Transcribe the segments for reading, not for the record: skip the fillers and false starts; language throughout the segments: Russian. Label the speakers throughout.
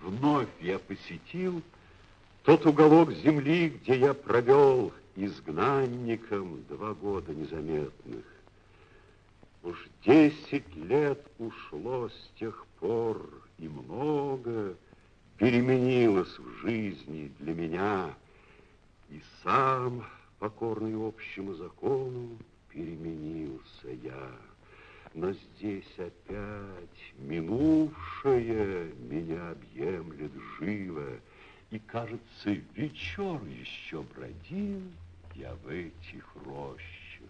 Speaker 1: Вновь я посетил тот уголок земли, где я провел изгнанником 2 года незаметных. Уж 10 лет ушло с тех пор, и много переменилось в жизни для меня. И сам, покорный общему закону, переменился я. Но здесь опять минувшее меня объемлет живо, и, кажется, вечер еще бродил я в этих рощах.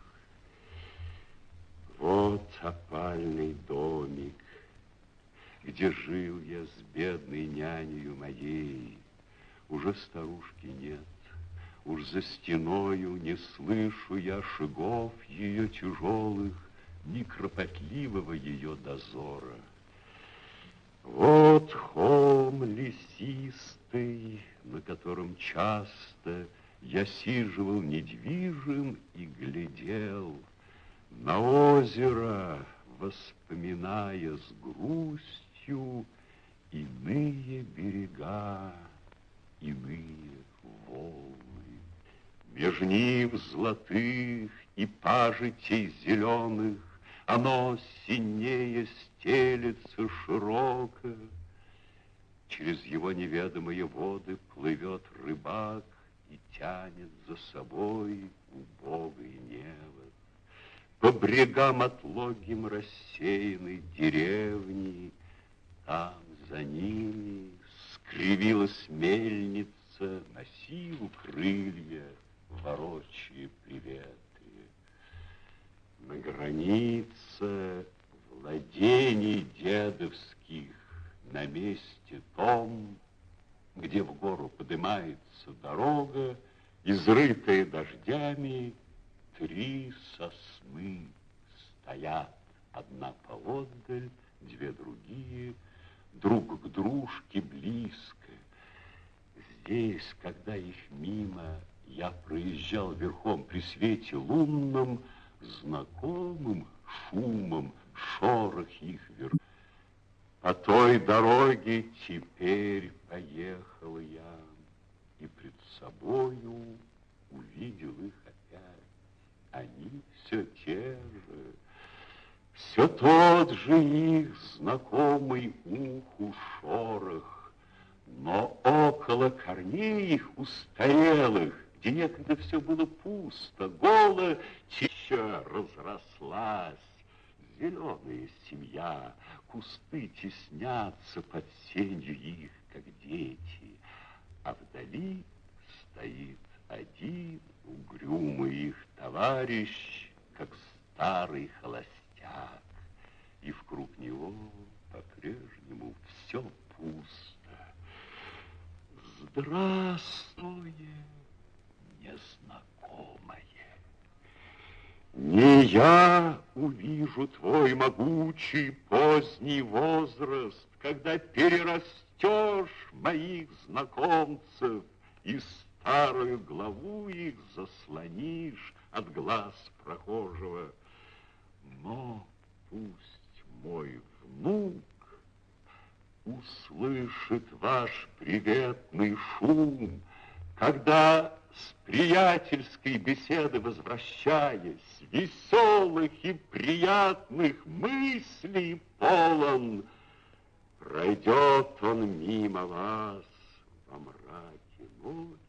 Speaker 1: Вот опальный домик, где жил я с бедной нянею моей. Уже старушки нет, уж за стеною не слышу я шагов ее тяжелых, ни кропотливого ее дозора. Вот холм лесистый, на котором часто я сиживал недвижим и глядел на озеро, воспоминая с грустью иные берега, иные волны. Меж нив золотых и пажитей зеленых оно синее стелется широко. Через его неведомые воды плывет рыбак и тянет за собой убогое невод. По брегам отлогим рассеяны деревни, там за ними скривилась мельница, на силу крылья ворочая приветы. На границе владений дедовских, на месте том, где в гору поднимается дорога, изрытая дождями, 3 сосны стоят, одна поотдаль, 2 другие, друг к дружке близко. Здесь, когда их мимо я проезжал верхом при свете лунном, знакомым шумом шорох их верх. По той дороге теперь поехал я, и пред собою увидел их опять. Они все те же, все тот же их знакомый уху шорох, но около корней их устарелых, где некогда все было пусто, голо, еще разрослась зеленая семья, кусты теснятся под сенью их, как дети, а вдали стоит один угрюмый их товарищ, как старый холостяк, и вокруг него по-прежнему все пусто. Здравствуй, незнакомое. Не я увижу твой могучий поздний возраст, когда перерастешь моих знакомцев и старую главу их заслонишь от глаз прохожего. Но пусть мой внук услышит ваш приветный шум, когда с приятельской беседы возвращаясь, веселых и приятных мыслей полон, пройдет он мимо вас во мраке ночи.